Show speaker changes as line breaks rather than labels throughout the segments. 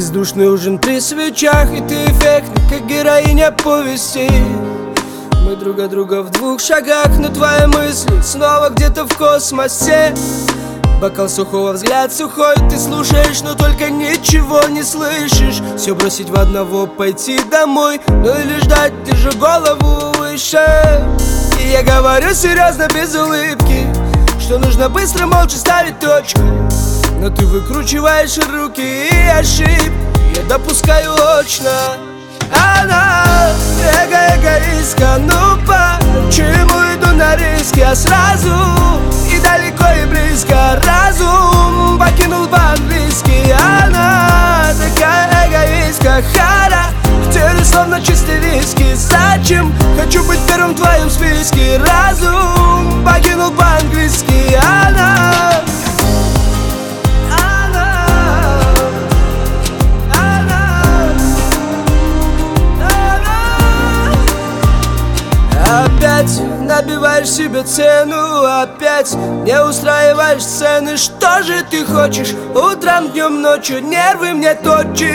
Бездушный ужин при свечах, и ты эффектна, как героиня повести. Мы друг от друга в 2 шагах, но твои мысли снова где-то в космосе. Бокал сухого, взгляд сухой, ты слушаешь, но только ничего не слышишь. Все бросить в одного, пойти домой, ну или ждать, держу голову выше. И я говорю серьезно, без улыбки, что нужно быстро, молча ставить точку. Но ты выкручиваешь руки и ошибки я допускаю очно. Она эгоистка, ну почему иду на риски? Я сразу и далеко и близко разум покинул по-английски. Она такая эгоистка, характер словно чистый виски. Зачем? Хочу быть первым в твоем списке. Разум покинул по-английски. Она опять набиваешь себе цену, опять не устраиваешь сцены. Что же ты хочешь? Утром, днем, ночью нервы мне точишь.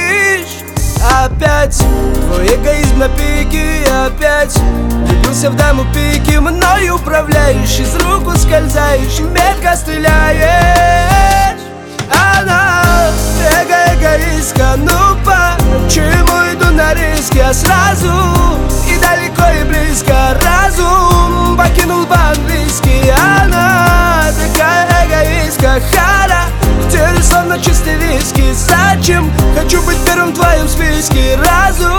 Опять твой эгоизм на пике, опять влюбился в даму пики. Мною управляешь, из рук ускользаешь, метко стреляешь. Она эгоистка, ну почему иду на риски? Я сразу и далеко и близко разум покинул по-английски. Она такая эгоистка, характер словно чистый виски. Зачем? Хочу быть первым в твоем списке. Разум